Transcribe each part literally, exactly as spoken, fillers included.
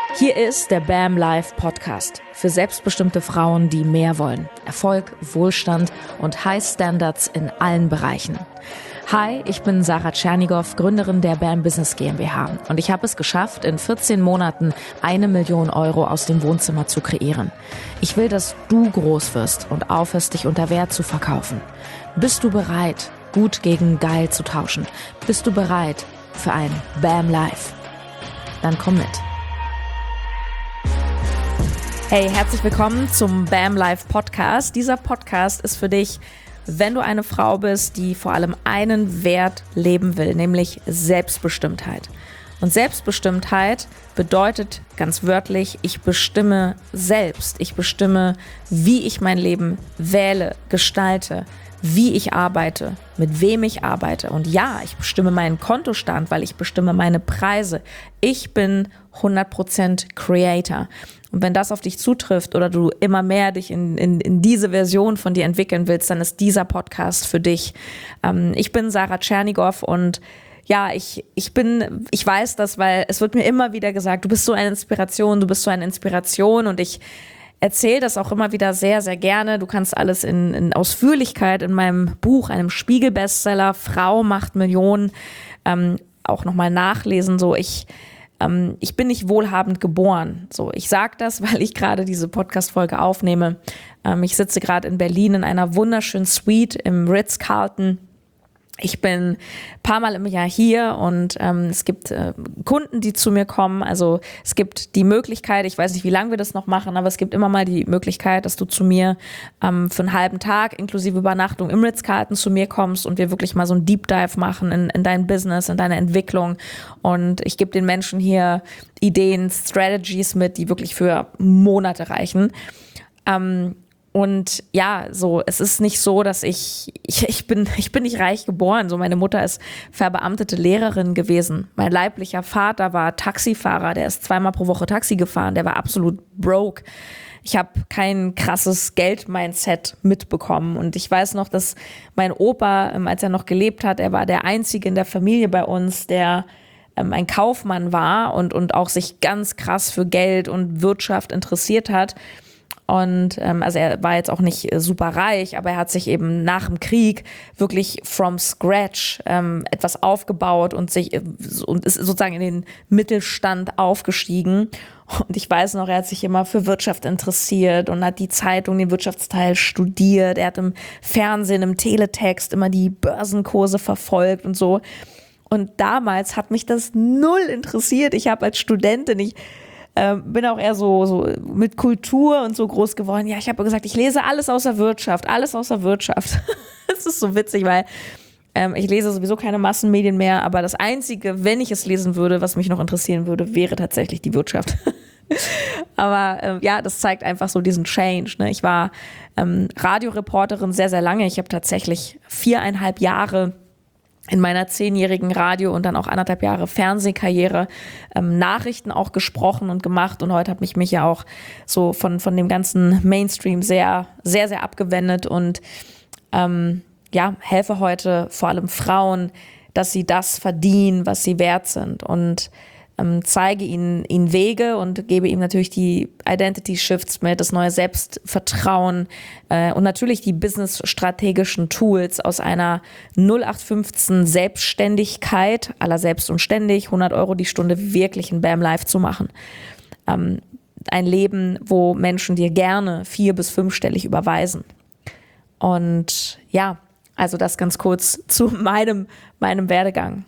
Hier ist der BAM Life Podcast für selbstbestimmte Frauen, die mehr wollen. Erfolg, Wohlstand und High Standards in allen Bereichen. Hi, ich bin Sarah Tschernigow, Gründerin der BAM Business GmbH und ich habe es geschafft, in vierzehn Monaten eine Million Euro aus dem Wohnzimmer zu kreieren. Ich will, dass du groß wirst und aufhörst, dich unter Wert zu verkaufen. Bist du bereit, gut gegen geil zu tauschen? Bist du bereit für ein BAM Life? Dann komm mit. Hey, herzlich willkommen zum BAM Life Podcast. Dieser Podcast ist für dich, wenn du eine Frau bist, die vor allem einen Wert leben will, nämlich Selbstbestimmtheit. Und Selbstbestimmtheit bedeutet ganz wörtlich, ich bestimme selbst. Ich bestimme, wie ich mein Leben wähle, gestalte, wie ich arbeite, mit wem ich arbeite. Und ja, ich bestimme meinen Kontostand, weil ich bestimme meine Preise. Ich bin hundert Prozent Creator. Und wenn das auf dich zutrifft oder du immer mehr dich in, in, in diese Version von dir entwickeln willst, dann ist dieser Podcast für dich. Ähm, ich bin Sarah Tschernigow und ja, ich, ich bin, ich weiß das, weil es wird mir immer wieder gesagt, du bist so eine Inspiration, du bist so eine Inspiration und ich erzähle das auch immer wieder sehr, sehr gerne. Du kannst alles in, in Ausführlichkeit in meinem Buch, einem Spiegel-Bestseller, Frau macht Millionen, ähm, auch nochmal nachlesen. So, ich ähm, ich bin nicht wohlhabend geboren. So, ich sage das, weil ich gerade diese Podcast-Folge aufnehme. Ähm, ich sitze gerade in Berlin in einer wunderschönen Suite im Ritz-Carlton. Ich bin ein paar Mal im Jahr hier und ähm, es gibt äh, Kunden, die zu mir kommen. Also es gibt die Möglichkeit, ich weiß nicht, wie lange wir das noch machen, aber es gibt immer mal die Möglichkeit, dass du zu mir ähm, für einen halben Tag inklusive Übernachtung im Ritz-Carlton zu mir kommst und wir wirklich mal so ein Deep Dive machen in, in dein Business, in deine Entwicklung. Und ich gebe den Menschen hier Ideen, Strategies mit, die wirklich für Monate reichen. Ähm, Und ja, so, es ist nicht so, dass ich, ich, ich bin, ich bin nicht reich geboren. So, meine Mutter ist verbeamtete Lehrerin gewesen. Mein leiblicher Vater war Taxifahrer, der ist zweimal pro Woche Taxi gefahren, der war absolut broke. Ich habe kein krasses Geld-Mindset mitbekommen. Und ich weiß noch, dass mein Opa, als er noch gelebt hat, er war der Einzige in der Familie bei uns, der ähm, ein Kaufmann war und, und auch sich ganz krass für Geld und Wirtschaft interessiert hat. Und ähm, also er war jetzt auch nicht äh, super reich, aber er hat sich eben nach dem Krieg wirklich from scratch ähm, etwas aufgebaut und sich äh, und ist sozusagen in den Mittelstand aufgestiegen. Und ich weiß noch, er hat sich immer für Wirtschaft interessiert und hat die Zeitung, den Wirtschaftsteil studiert. Er hat im Fernsehen, im Teletext immer die Börsenkurse verfolgt und so. Und damals hat mich das null interessiert. Ich habe als Studentin, ich Ähm, bin auch eher so, so mit Kultur und so groß geworden. Ja, ich habe gesagt, ich lese alles außer Wirtschaft, alles außer Wirtschaft. Das ist so witzig, weil ähm, ich lese sowieso keine Massenmedien mehr, aber das Einzige, wenn ich es lesen würde, was mich noch interessieren würde, wäre tatsächlich die Wirtschaft. Aber ähm, ja, das zeigt einfach so diesen Change. Ne? Ich war ähm, Radioreporterin sehr, sehr lange. Ich habe tatsächlich viereinhalb Jahre in meiner zehnjährigen Radio- und dann auch anderthalb Jahre Fernsehkarriere ähm, Nachrichten auch gesprochen und gemacht. Und heute habe ich mich ja auch so von, von dem ganzen Mainstream sehr, sehr, sehr abgewendet und ähm, ja, helfe heute vor allem Frauen, dass sie das verdienen, was sie wert sind und ähm, zeige ihnen, ihnen Wege und gebe ihnen natürlich die Identity Shifts mit, das neue Selbstvertrauen äh, und natürlich die business-strategischen Tools aus einer null acht fünfzehn Selbstständigkeit, aller selbst und ständig, hundert Euro die Stunde wirklich ein BAM Life zu machen. Ähm, ein Leben, wo Menschen dir gerne vier- bis fünfstellig überweisen. Und ja, also das ganz kurz zu meinem, meinem Werdegang.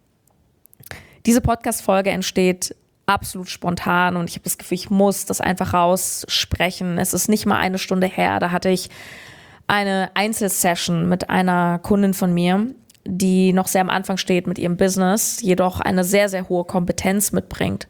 Diese Podcast-Folge entsteht absolut spontan und ich habe das Gefühl, ich muss das einfach raussprechen. Es ist nicht mal eine Stunde her, da hatte ich eine Einzelsession mit einer Kundin von mir, die noch sehr am Anfang steht mit ihrem Business, jedoch eine sehr, sehr hohe Kompetenz mitbringt.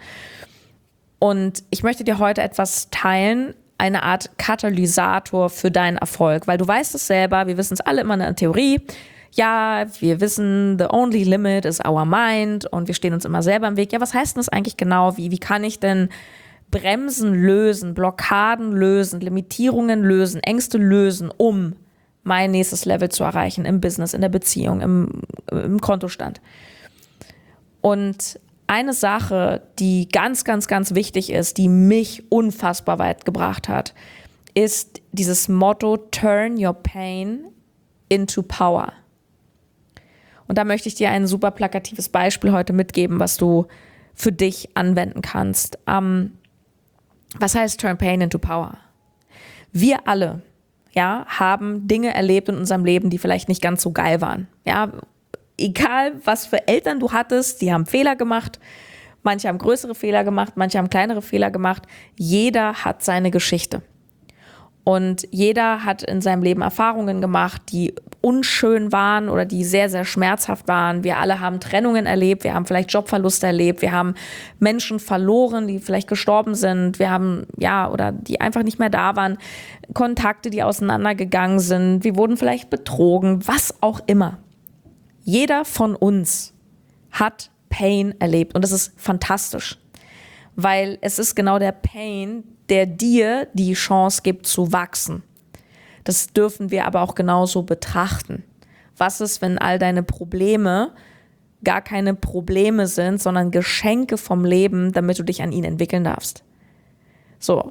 Und ich möchte dir heute etwas teilen, eine Art Katalysator für deinen Erfolg, weil du weißt es selber, wir wissen es alle immer in der Theorie. Ja, wir wissen, the only limit is our mind und wir stehen uns immer selber im Weg. Ja, was heißt denn das eigentlich genau? Wie, wie kann ich denn Bremsen lösen, Blockaden lösen, Limitierungen lösen, Ängste lösen, um mein nächstes Level zu erreichen im Business, in der Beziehung, im, im Kontostand? Und eine Sache, die ganz, ganz, ganz wichtig ist, die mich unfassbar weit gebracht hat, ist dieses Motto, turn your pain into power. Und da möchte ich dir ein super plakatives Beispiel heute mitgeben, was du für dich anwenden kannst. Ähm, was heißt turn pain into power? Wir alle, ja, haben Dinge erlebt in unserem Leben, die vielleicht nicht ganz so geil waren. Ja, egal was für Eltern du hattest, die haben Fehler gemacht. Manche haben größere Fehler gemacht, manche haben kleinere Fehler gemacht. Jeder hat seine Geschichte. Und jeder hat in seinem Leben Erfahrungen gemacht, die unschön waren oder die sehr, sehr schmerzhaft waren. Wir alle haben Trennungen erlebt, wir haben vielleicht Jobverluste erlebt, wir haben Menschen verloren, die vielleicht gestorben sind, wir haben, ja, oder die einfach nicht mehr da waren, Kontakte, die auseinandergegangen sind, wir wurden vielleicht betrogen, was auch immer. Jeder von uns hat Pain erlebt und das ist fantastisch, weil es ist genau der Pain, der dir die Chance gibt zu wachsen. Das dürfen wir aber auch genauso betrachten. Was ist, wenn all deine Probleme gar keine Probleme sind, sondern Geschenke vom Leben, damit du dich an ihnen entwickeln darfst? So.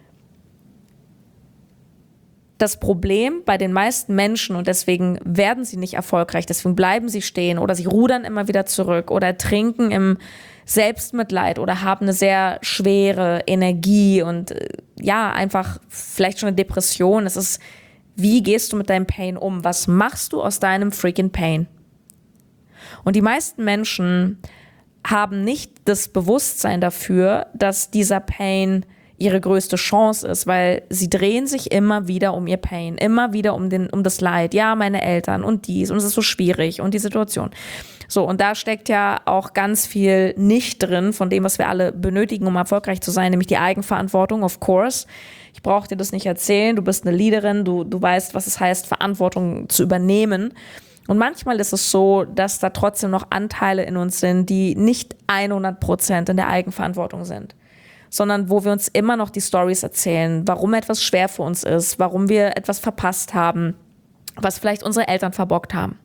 Das Problem bei den meisten Menschen, und deswegen werden sie nicht erfolgreich, deswegen bleiben sie stehen oder sie rudern immer wieder zurück oder trinken im Selbstmitleid oder haben eine sehr schwere Energie und ja, einfach vielleicht schon eine Depression. Es ist, wie gehst du mit deinem Pain um? Was machst du aus deinem freaking Pain? Und die meisten Menschen haben nicht das Bewusstsein dafür, dass dieser Pain ihre größte Chance ist, weil sie drehen sich immer wieder um ihr Pain, immer wieder um den, um das Leid. Ja, meine Eltern und dies und es ist so schwierig und die Situation. So, und da steckt ja auch ganz viel nicht drin von dem, was wir alle benötigen, um erfolgreich zu sein, nämlich die Eigenverantwortung, of course. Ich brauche dir das nicht erzählen, du bist eine Leaderin, du, du weißt, was es heißt, Verantwortung zu übernehmen. Und manchmal ist es so, dass da trotzdem noch Anteile in uns sind, die nicht hundert Prozent in der Eigenverantwortung sind, sondern wo wir uns immer noch die Storys erzählen, warum etwas schwer für uns ist, warum wir etwas verpasst haben, was vielleicht unsere Eltern verbockt haben.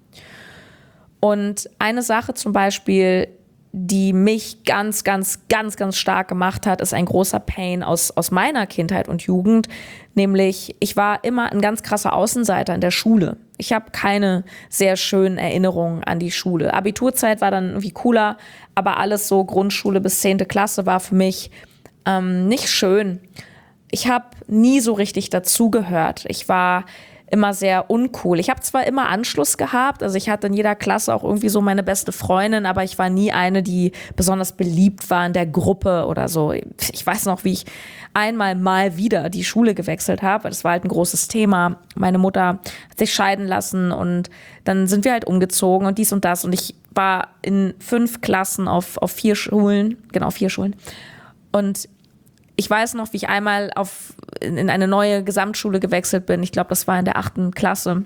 Und eine Sache zum Beispiel, die mich ganz, ganz, ganz, ganz stark gemacht hat, ist ein großer Pain aus, aus meiner Kindheit und Jugend, nämlich ich war immer ein ganz krasser Außenseiter in der Schule. Ich habe keine sehr schönen Erinnerungen an die Schule. Abiturzeit war dann irgendwie cooler, aber alles so Grundschule bis zehnte Klasse war für mich ähm, nicht schön. Ich habe nie so richtig dazugehört. Ich war immer sehr uncool. Ich habe zwar immer Anschluss gehabt, also ich hatte in jeder Klasse auch irgendwie so meine beste Freundin, aber ich war nie eine, die besonders beliebt war in der Gruppe oder so. Ich weiß noch, wie ich einmal mal wieder die Schule gewechselt habe. Das war halt ein großes Thema. Meine Mutter hat sich scheiden lassen und dann sind wir halt umgezogen und dies und das. Und ich war in fünf Klassen auf, auf vier Schulen, genau vier Schulen. Und ich weiß noch, wie ich einmal auf, in eine neue Gesamtschule gewechselt bin. Ich glaube, das war in der achten Klasse.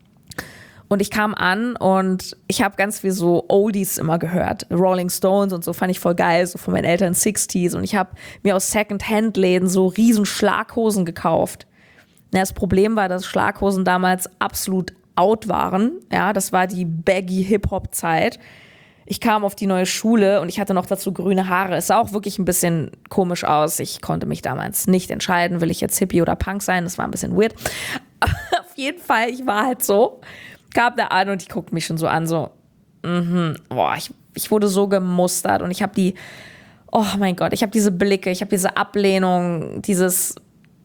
Und ich kam an und ich habe ganz viel so Oldies immer gehört. Rolling Stones und so fand ich voll geil, so von meinen Eltern Sixties. Und ich habe mir aus Second-Hand-Läden so riesen Schlaghosen gekauft. Ja, das Problem war, dass Schlaghosen damals absolut out waren. Ja, das war die baggy Hip-Hop-Zeit. Ich kam auf die neue Schule und ich hatte noch dazu grüne Haare. Es sah auch wirklich ein bisschen komisch aus. Ich konnte mich damals nicht entscheiden, will ich jetzt Hippie oder Punk sein. Das war ein bisschen weird. Aber auf jeden Fall, ich war halt so, kam da an und die guckten mich schon so an, so, mhm, boah, ich, ich wurde so gemustert und ich habe die, oh mein Gott, ich habe diese Blicke, ich habe diese Ablehnung, dieses,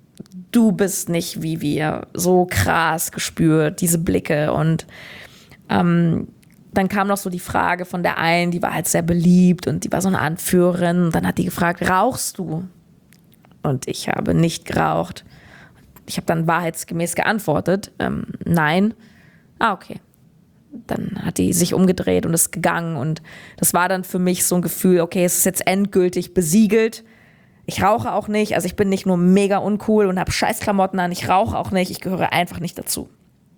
du bist nicht wie wir, so krass gespürt, diese Blicke und ähm, dann kam noch so die Frage von der einen, die war halt sehr beliebt und die war so eine Anführerin. Und dann hat die gefragt, rauchst du? Und ich habe nicht geraucht. Ich habe dann wahrheitsgemäß geantwortet, ähm, nein. Ah, okay. Dann hat die sich umgedreht und ist gegangen. Und das war dann für mich so ein Gefühl, okay, es ist jetzt endgültig besiegelt. Ich rauche auch nicht. Also ich bin nicht nur mega uncool und habe Scheißklamotten an. Ich rauche auch nicht. Ich gehöre einfach nicht dazu.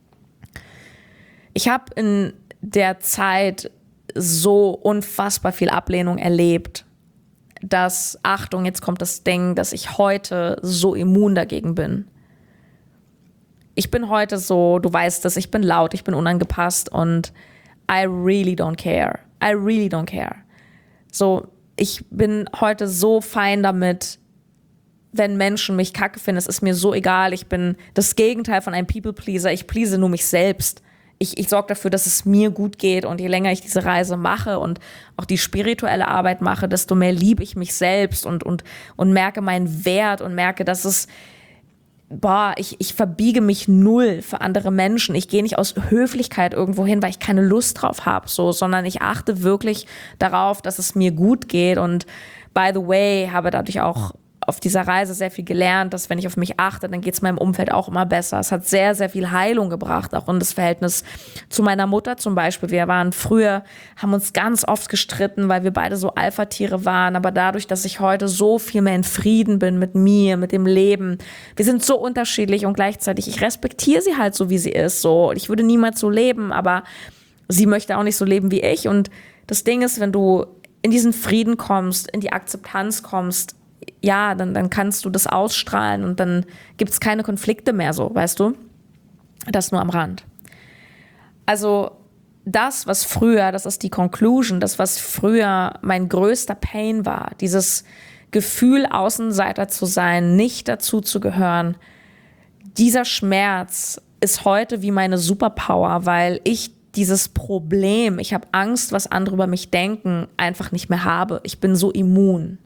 Ich habe in der Zeit so unfassbar viel Ablehnung erlebt, dass, Achtung, jetzt kommt das Ding, dass ich heute so immun dagegen bin. Ich bin heute so, du weißt es, ich bin laut, ich bin unangepasst und I really don't care. I really don't care. So, ich bin heute so fein damit, wenn Menschen mich kacke finden, es ist mir so egal. Ich bin das Gegenteil von einem People-Pleaser. Ich please nur mich selbst. Ich, ich sorge dafür, dass es mir gut geht. Und je länger ich diese Reise mache und auch die spirituelle Arbeit mache, desto mehr liebe ich mich selbst und, und, und merke meinen Wert und merke, dass es, boah, ich, ich verbiege mich null für andere Menschen. Ich gehe nicht aus Höflichkeit irgendwo hin, weil ich keine Lust drauf habe, so, sondern ich achte wirklich darauf, dass es mir gut geht. Und by the way, habe dadurch auch auf dieser Reise sehr viel gelernt, dass wenn ich auf mich achte, dann geht es meinem Umfeld auch immer besser. Es hat sehr, sehr viel Heilung gebracht, auch in das Verhältnis zu meiner Mutter zum Beispiel. Wir waren früher, haben uns ganz oft gestritten, weil wir beide so Alpha-Tiere waren, aber dadurch, dass ich heute so viel mehr in Frieden bin mit mir, mit dem Leben, wir sind so unterschiedlich und gleichzeitig, ich respektiere sie halt so, wie sie ist. So, ich würde niemals so leben, aber sie möchte auch nicht so leben wie ich. Und das Ding ist, wenn du in diesen Frieden kommst, in die Akzeptanz kommst, ja, dann, dann kannst du das ausstrahlen und dann gibt es keine Konflikte mehr so, weißt du? Das nur am Rand. Also das, was früher, das ist die Conclusion, das, was früher mein größter Pain war, dieses Gefühl, Außenseiter zu sein, nicht dazu zu gehören, dieser Schmerz ist heute wie meine Superpower, weil ich dieses Problem, ich habe Angst, was andere über mich denken, einfach nicht mehr habe. Ich bin so immun.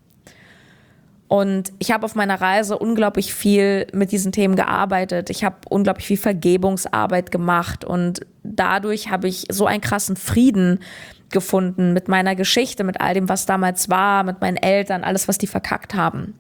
Und ich habe auf meiner Reise unglaublich viel mit diesen Themen gearbeitet. Ich habe unglaublich viel Vergebungsarbeit gemacht und dadurch habe ich so einen krassen Frieden gefunden mit meiner Geschichte, mit all dem, was damals war, mit meinen Eltern, alles, was die verkackt haben.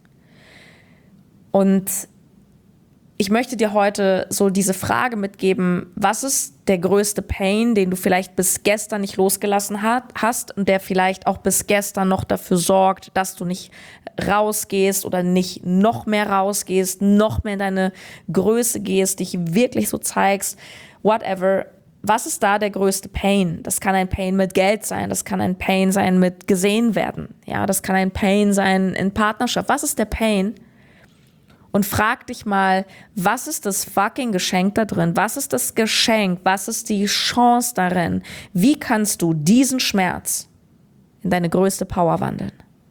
Und ich möchte dir heute so diese Frage mitgeben, was ist der größte Pain, den du vielleicht bis gestern nicht losgelassen hast und der vielleicht auch bis gestern noch dafür sorgt, dass du nicht rausgehst oder nicht noch mehr rausgehst, noch mehr in deine Größe gehst, dich wirklich so zeigst, whatever. Was ist da der größte Pain? Das kann ein Pain mit Geld sein, das kann ein Pain sein mit gesehen werden, ja, das kann ein Pain sein in Partnerschaft. Was ist der Pain? Und frag dich mal, was ist das fucking Geschenk da drin? Was ist das Geschenk? Was ist die Chance darin? Wie kannst du diesen Schmerz in deine größte Power wandeln?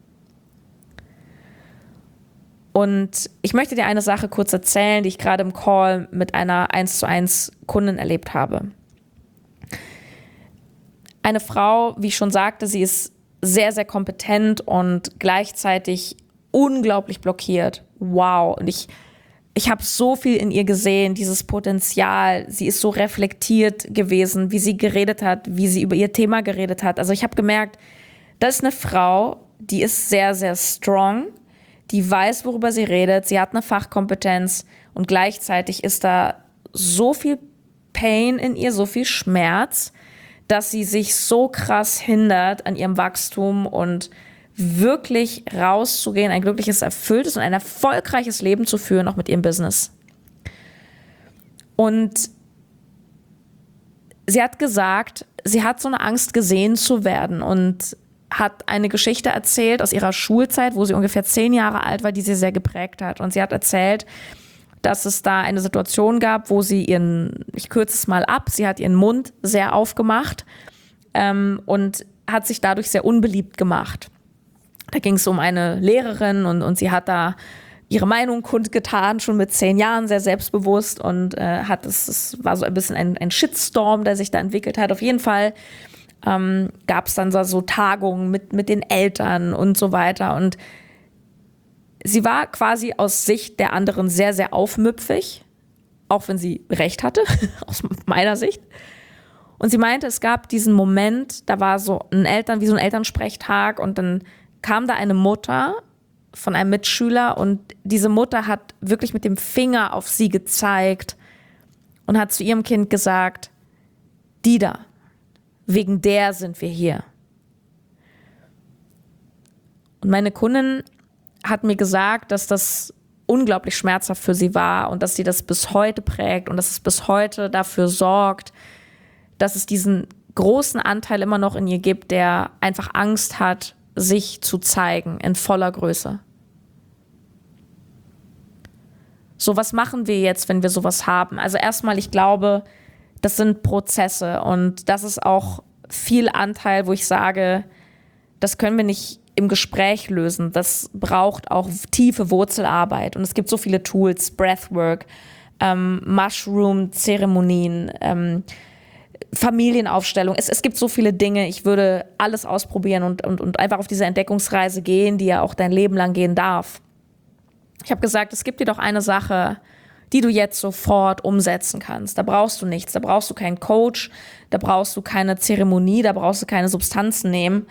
Und ich möchte dir eine Sache kurz erzählen, die ich gerade im Call mit einer eins zu eins Kundin erlebt habe. Eine Frau, wie ich schon sagte, sie ist sehr, sehr kompetent und gleichzeitig unglaublich blockiert. Wow. Und ich, ich habe so viel in ihr gesehen, dieses Potenzial. Sie ist so reflektiert gewesen, wie sie geredet hat, wie sie über ihr Thema geredet hat. Also ich habe gemerkt, das ist eine Frau, die ist sehr, sehr strong, die weiß, worüber sie redet, sie hat eine Fachkompetenz und gleichzeitig ist da so viel Pain in ihr, so viel Schmerz, dass sie sich so krass hindert an ihrem Wachstum und wirklich rauszugehen, ein glückliches, erfülltes und ein erfolgreiches Leben zu führen, auch mit ihrem Business. Und sie hat gesagt, sie hat so eine Angst, gesehen zu werden und hat eine Geschichte erzählt aus ihrer Schulzeit, wo sie ungefähr zehn Jahre alt war, die sie sehr geprägt hat. Und sie hat erzählt, dass es da eine Situation gab, wo sie ihren, ich kürze es mal ab, sie hat ihren Mund sehr aufgemacht ähm, und hat sich dadurch sehr unbeliebt gemacht. Da ging es um eine Lehrerin und, und sie hat da ihre Meinung kundgetan, schon mit zehn Jahren, sehr selbstbewusst und äh, hat es, es war so ein bisschen ein, ein Shitstorm, der sich da entwickelt hat. Auf jeden Fall ähm, gab es dann so, so Tagungen mit, mit den Eltern und so weiter und sie war quasi aus Sicht der anderen sehr, sehr aufmüpfig, auch wenn sie recht hatte, aus meiner Sicht. Und sie meinte, es gab diesen Moment, da war so ein Eltern, wie so ein Elternsprechtag und dann kam da eine Mutter von einem Mitschüler und diese Mutter hat wirklich mit dem Finger auf sie gezeigt und hat zu ihrem Kind gesagt, die da, wegen der sind wir hier. Und meine Kundin hat mir gesagt, dass das unglaublich schmerzhaft für sie war und dass sie das bis heute prägt und dass es bis heute dafür sorgt, dass es diesen großen Anteil immer noch in ihr gibt, der einfach Angst hat, sich zu zeigen in voller Größe. So, was machen wir jetzt, wenn wir sowas haben? Also erstmal, ich glaube, das sind Prozesse und das ist auch viel Anteil, wo ich sage, das können wir nicht im Gespräch lösen. Das braucht auch tiefe Wurzelarbeit. Und es gibt so viele Tools, Breathwork, ähm, Mushroom-Zeremonien, ähm, Familienaufstellung. Es, es gibt so viele Dinge. Ich würde alles ausprobieren und, und, und einfach auf diese Entdeckungsreise gehen, die ja auch dein Leben lang gehen darf. Ich habe gesagt, es gibt dir doch eine Sache, die du jetzt sofort umsetzen kannst. Da brauchst du nichts. Da brauchst du keinen Coach, da brauchst du keine Zeremonie, da brauchst du keine Substanzen nehmen.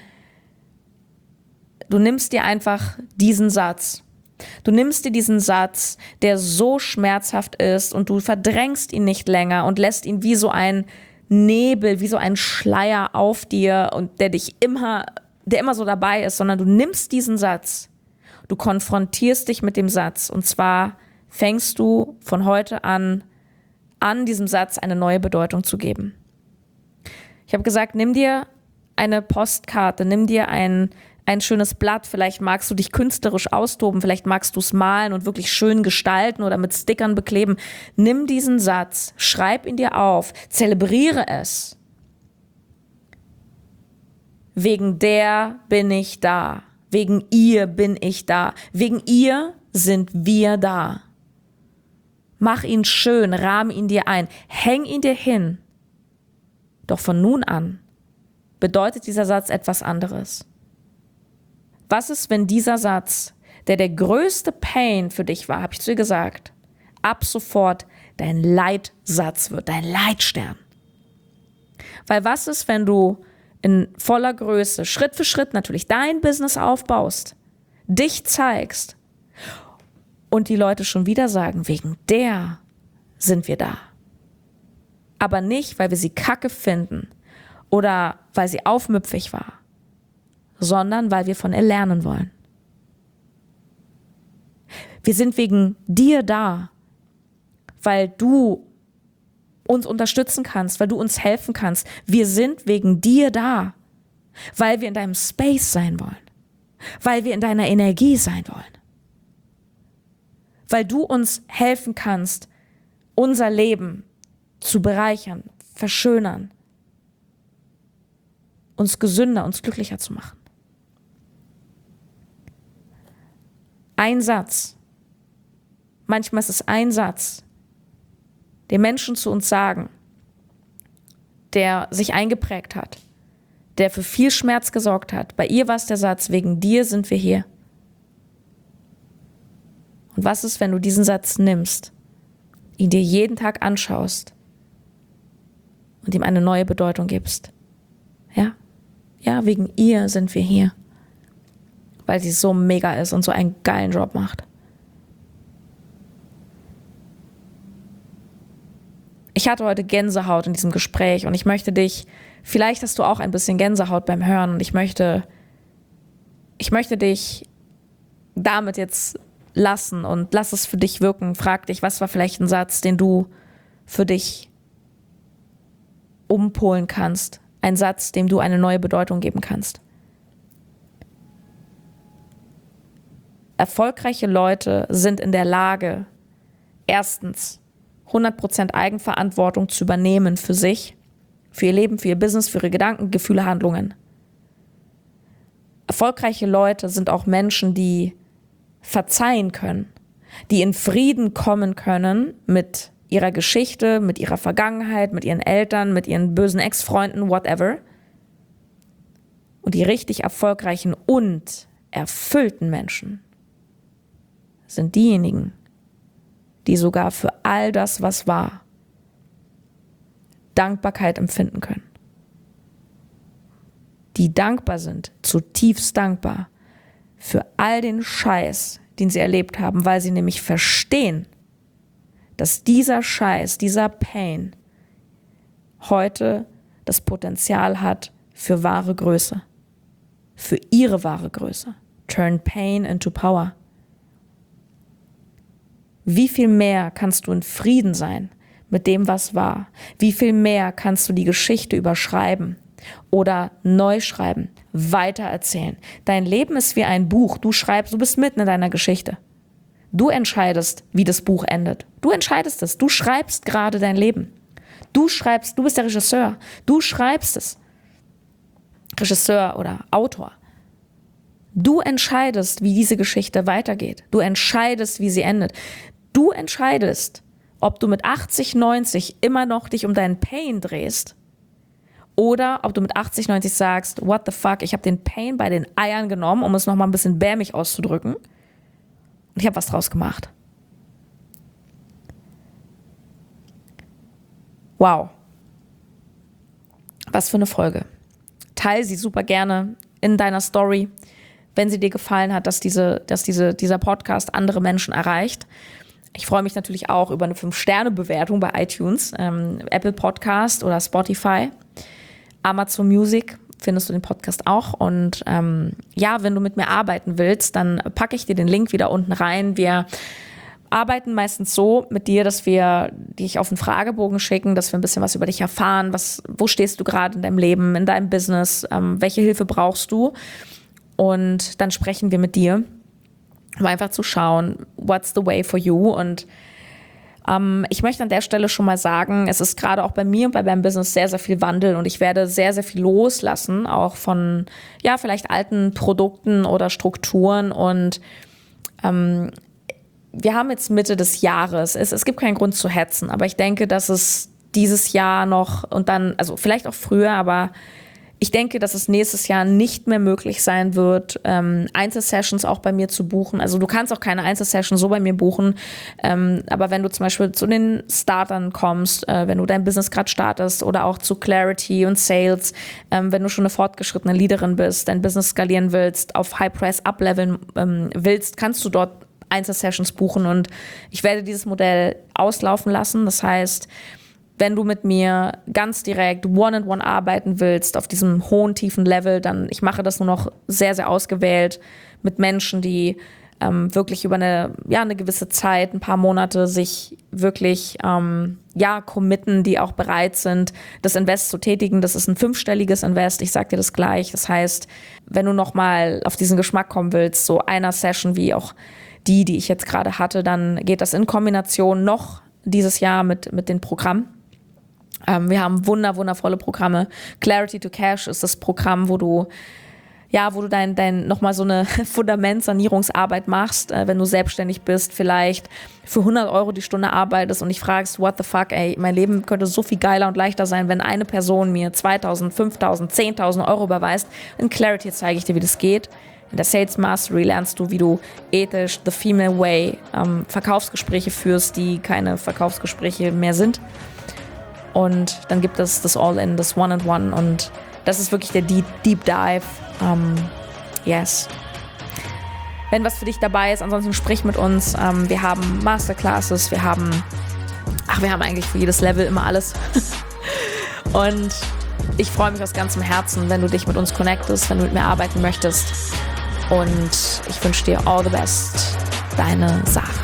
Du nimmst dir einfach diesen Satz. Du nimmst dir diesen Satz, der so schmerzhaft ist, und du verdrängst ihn nicht länger und lässt ihn wie so ein Nebel, wie so ein Schleier auf dir, und der dich immer, der immer so dabei ist, sondern du nimmst diesen Satz, du konfrontierst dich mit dem Satz, und zwar fängst du von heute an, an diesem Satz eine neue Bedeutung zu geben. Ich habe gesagt, nimm dir eine Postkarte, nimm dir ein ein schönes Blatt, vielleicht magst du dich künstlerisch austoben, vielleicht magst du es malen und wirklich schön gestalten oder mit Stickern bekleben. Nimm diesen Satz, schreib ihn dir auf, zelebriere es. Wegen der bin ich da, wegen ihr bin ich da, wegen ihr sind wir da. Mach ihn schön, rahm ihn dir ein, häng ihn dir hin. Doch von nun an bedeutet dieser Satz etwas anderes. Was ist, wenn dieser Satz, der der größte Pain für dich war, habe ich zu dir gesagt, ab sofort dein Leitsatz wird, dein Leitstern? Weil was ist, wenn du in voller Größe, Schritt für Schritt natürlich dein Business aufbaust, dich zeigst und die Leute schon wieder sagen, wegen der sind wir da. Aber nicht, weil wir sie kacke finden oder weil sie aufmüpfig war, sondern weil wir von ihr lernen wollen. Wir sind wegen dir da, weil du uns unterstützen kannst, weil du uns helfen kannst. Wir sind wegen dir da, weil wir in deinem Space sein wollen, weil wir in deiner Energie sein wollen, weil du uns helfen kannst, unser Leben zu bereichern, verschönern, uns gesünder, uns glücklicher zu machen. Ein Satz, manchmal ist es ein Satz, den Menschen zu uns sagen, der sich eingeprägt hat, der für viel Schmerz gesorgt hat. Bei ihr war es der Satz, wegen dir sind wir hier. Und was ist, wenn du diesen Satz nimmst, ihn dir jeden Tag anschaust und ihm eine neue Bedeutung gibst? Ja, ja, wegen ihr sind wir hier. Weil sie so mega ist und so einen geilen Job macht. Ich hatte heute Gänsehaut in diesem Gespräch und ich möchte dich, vielleicht hast du auch ein bisschen Gänsehaut beim Hören, und ich möchte, ich möchte dich damit jetzt lassen und lass es für dich wirken. Frag dich, was war vielleicht ein Satz, den du für dich umpolen kannst? Ein Satz, dem du eine neue Bedeutung geben kannst. Erfolgreiche Leute sind in der Lage, erstens hundert Prozent Eigenverantwortung zu übernehmen für sich, für ihr Leben, für ihr Business, für ihre Gedanken, Gefühle, Handlungen. Erfolgreiche Leute sind auch Menschen, die verzeihen können, die in Frieden kommen können mit ihrer Geschichte, mit ihrer Vergangenheit, mit ihren Eltern, mit ihren bösen Ex-Freunden, whatever. Und die richtig erfolgreichen und erfüllten Menschen sind diejenigen, die sogar für all das, was war, Dankbarkeit empfinden können. Die dankbar sind, zutiefst dankbar für all den Scheiß, den sie erlebt haben, weil sie nämlich verstehen, dass dieser Scheiß, dieser Pain heute das Potenzial hat für wahre Größe, für ihre wahre Größe. Turn pain into power. Wie viel mehr kannst du in Frieden sein mit dem, was war? Wie viel mehr kannst du die Geschichte überschreiben oder neu schreiben, weitererzählen? Dein Leben ist wie ein Buch. Du schreibst, du bist mitten in deiner Geschichte. Du entscheidest, wie das Buch endet. Du entscheidest es. Du schreibst gerade dein Leben. Du schreibst, du bist der Regisseur. Du schreibst es. Regisseur oder Autor. Du entscheidest, wie diese Geschichte weitergeht. Du entscheidest, wie sie endet. Du entscheidest, ob du mit achtzig, neunzig immer noch dich um deinen Pain drehst oder ob du mit achtzig, neunzig sagst, what the fuck, ich habe den Pain bei den Eiern genommen, um es nochmal ein bisschen bämig auszudrücken, und ich habe was draus gemacht. Wow. Was für eine Folge. Teil sie super gerne in deiner Story, wenn sie dir gefallen hat, dass, diese, dass diese, dieser Podcast andere Menschen erreicht. Ich freue mich natürlich auch über eine fünf Sterne Bewertung bei iTunes, ähm, Apple Podcast oder Spotify. Amazon Music findest du den Podcast auch. Und ähm, ja, wenn du mit mir arbeiten willst, dann packe ich dir den Link wieder unten rein. Wir arbeiten meistens so mit dir, dass wir dich auf einen Fragebogen schicken, dass wir ein bisschen was über dich erfahren. Was, wo stehst du gerade in deinem Leben, in deinem Business? Ähm, welche Hilfe brauchst du? Und dann sprechen wir mit dir, um einfach zu schauen, what's the way for you? Und ähm, ich möchte an der Stelle schon mal sagen, es ist gerade auch bei mir und bei meinem Business sehr, sehr viel Wandel und ich werde sehr, sehr viel loslassen, auch von, ja, vielleicht alten Produkten oder Strukturen. Und ähm, wir haben jetzt Mitte des Jahres. Es, es gibt keinen Grund zu hetzen, aber ich denke, dass es dieses Jahr noch und dann, also vielleicht auch früher, aber ich denke, dass es nächstes Jahr nicht mehr möglich sein wird, ähm, Einzelsessions auch bei mir zu buchen. Also du kannst auch keine Einzelsession so bei mir buchen, ähm, aber wenn du zum Beispiel zu den Startern kommst, äh, wenn du dein Business gerade startest oder auch zu Clarity und Sales, ähm, wenn du schon eine fortgeschrittene Leaderin bist, dein Business skalieren willst, auf High Price upleveln ähm, willst, kannst du dort Einzelsessions buchen und ich werde dieses Modell auslaufen lassen. Das heißt, wenn du mit mir ganz direkt one-on-one arbeiten willst, auf diesem hohen, tiefen Level, dann, ich mache das nur noch sehr, sehr ausgewählt mit Menschen, die ähm, wirklich über eine, ja, eine gewisse Zeit, ein paar Monate sich wirklich, ähm, ja, committen, die auch bereit sind, das Invest zu tätigen. Das ist ein fünfstelliges Invest, ich sag dir das gleich. Das heißt, wenn du nochmal auf diesen Geschmack kommen willst, so einer Session wie auch die, die ich jetzt gerade hatte, dann geht das in Kombination noch dieses Jahr mit, mit den Programmen. Ähm, wir haben wunder, wundervolle Programme. Clarity to Cash ist das Programm, wo du ja, wo du dein, dein nochmal so eine Fundamentsanierungsarbeit machst, äh, wenn du selbstständig bist, vielleicht für hundert Euro die Stunde arbeitest und dich fragst, what the fuck, ey, mein Leben könnte so viel geiler und leichter sein, wenn eine Person mir zweitausend, fünftausend, zehntausend Euro überweist. In Clarity zeige ich dir, wie das geht. In der Sales Mastery lernst du, wie du ethisch, the female way, ähm, Verkaufsgespräche führst, die keine Verkaufsgespräche mehr sind. Und dann gibt es das All-In, das One-on-One und das ist wirklich der Deep, Deep Dive. Um, yes. Wenn was für dich dabei ist, ansonsten sprich mit uns. Um, wir haben Masterclasses, wir haben, ach, wir haben eigentlich für jedes Level immer alles. Und ich freue mich aus ganzem Herzen, wenn du dich mit uns connectest, wenn du mit mir arbeiten möchtest. Und ich wünsche dir all the best. Deine Sarah.